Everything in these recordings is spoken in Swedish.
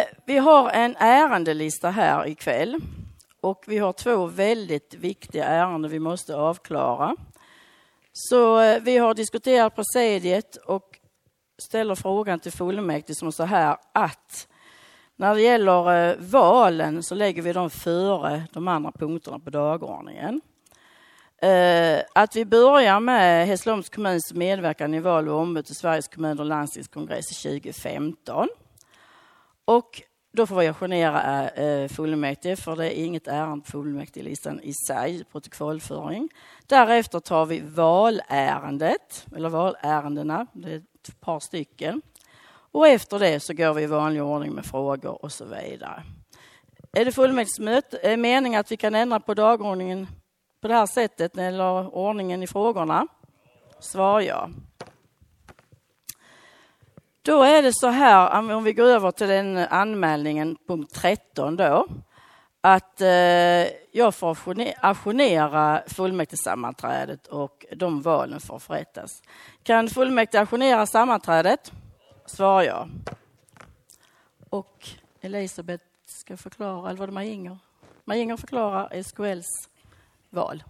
Vi har en ärendelista här ikväll och vi har 2 väldigt viktiga ärenden vi måste avklara. Så vi har diskuterat presidiet och ställer frågan till fullmäktige som så här att när det gäller valen så lägger vi dem före de andra punkterna på dagordningen. Att vi börjar med Hässleholms kommuns medverkan i val och ombud till Sveriges kommun- och landstingskongress 2015. Och då får vi ajournera fullmäktige för det är inget ärende på fullmäktigelistan i sig, protokollföring. Därefter tar vi valärendet, eller valärendena, det är ett par stycken. Och efter det så går vi i vanlig ordning med frågor och så vidare. Är det fullmäktigemöte mening att vi kan ändra på dagordningen på det här sättet eller ordningen i frågorna? Svar ja. Då är det så här, om vi går över till den anmälningen, punkt 13 då, att jag får ajournera fullmäktigesammanträdet och de valen får förrättas. Kan fullmäktige ajournera sammanträdet? Svar ja. Och Elisabeth ska förklara, eller var det Maj-Inger? Maj-Inger förklarar SKLs val.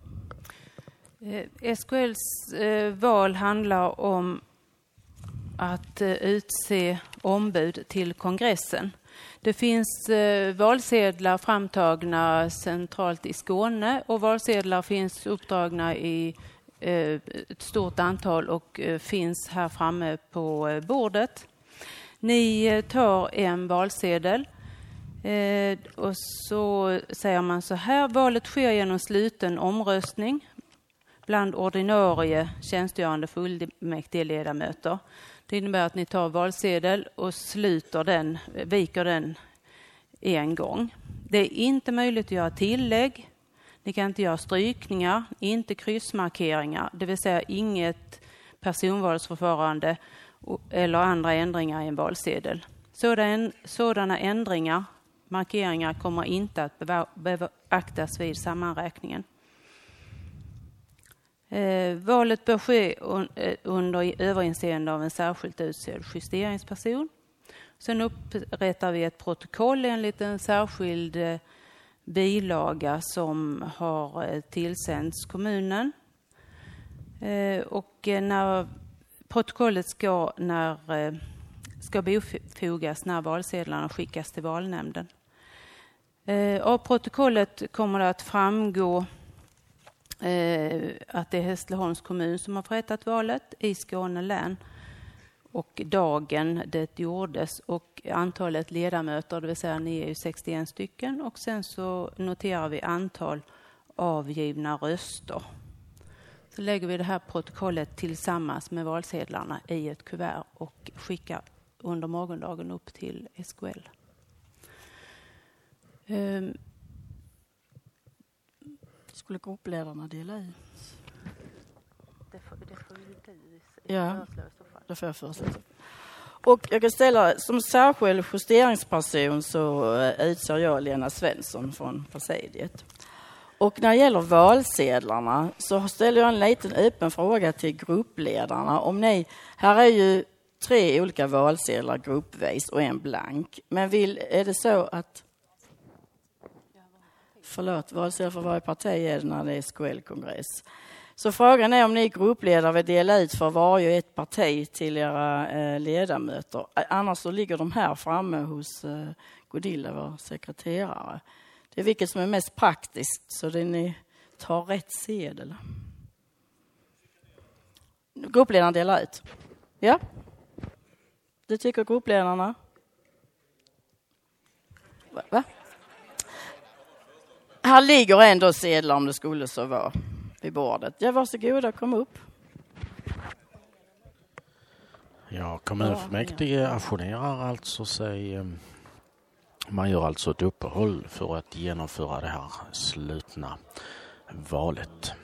SKLs val handlar om att utse ombud till kongressen. Det finns valsedlar framtagna centralt i Skåne och valsedlar finns uppdragna i ett stort antal och finns här framme på bordet. Ni tar en valsedel och så säger man så här: valet sker genom sluten omröstning bland ordinarie tjänstgörande fullmäktigeledamöter. Det innebär att ni tar valsedel och sluter den, viker den en gång. Det är inte möjligt att göra tillägg. Ni kan inte göra strykningar, inte kryssmarkeringar, det vill säga inget personvalsförfarande eller andra ändringar i en valsedel. Sådana ändringar, markeringar, kommer inte att beaktas vid sammanräkningen. Valet bör ske under överinseende av en särskilt utsedd justeringsperson. Sen upprättar vi ett protokoll enligt en särskild bilaga som har tillsänts kommunen. Och när protokollet ska bifogas när valsedlarna skickas till valnämnden. Av protokollet kommer det att framgå att det är Hässleholms kommun som har förrättat valet i Skåne län och dagen det gjordes och antalet ledamöter, det vill säga ni är ju 61 stycken, och sen så noterar vi antal avgivna röster. Så lägger vi det här protokollet tillsammans med valsedlarna i ett kuvert och skickar under morgondagen upp till SKL. Skulle gruppledarna dela ut? Det får du föreslå i så fall. Det får jag föreslå. Och jag kan ställa som särskild justeringsperson så utser jag Lena Svensson från presidiet. Och när det gäller valsedlarna så ställer jag en liten öppen fråga till gruppledarna. Om ni, här är ju 3 olika valsedlar gruppvis och en blank. Men är det så att valsedlar för varje parti är det när det är SKL-kongress. Så frågan är om ni gruppledare vill dela ut för varje ett parti till era ledamöter. Annars så ligger de här framme hos Godilla, vår sekreterare. Det är vilket som är mest praktiskt så det ni tar rätt sedel. Gruppledaren delar ut. Ja? Det tycker gruppledarna? Va? Här ligger ändå sedlar om det skulle så vara vid bordet. Ja, varsågoda, kom upp. Ja, kommunfullmäktige ajournerar alltså sig. Man gör alltså ett uppehåll för att genomföra det här slutna valet.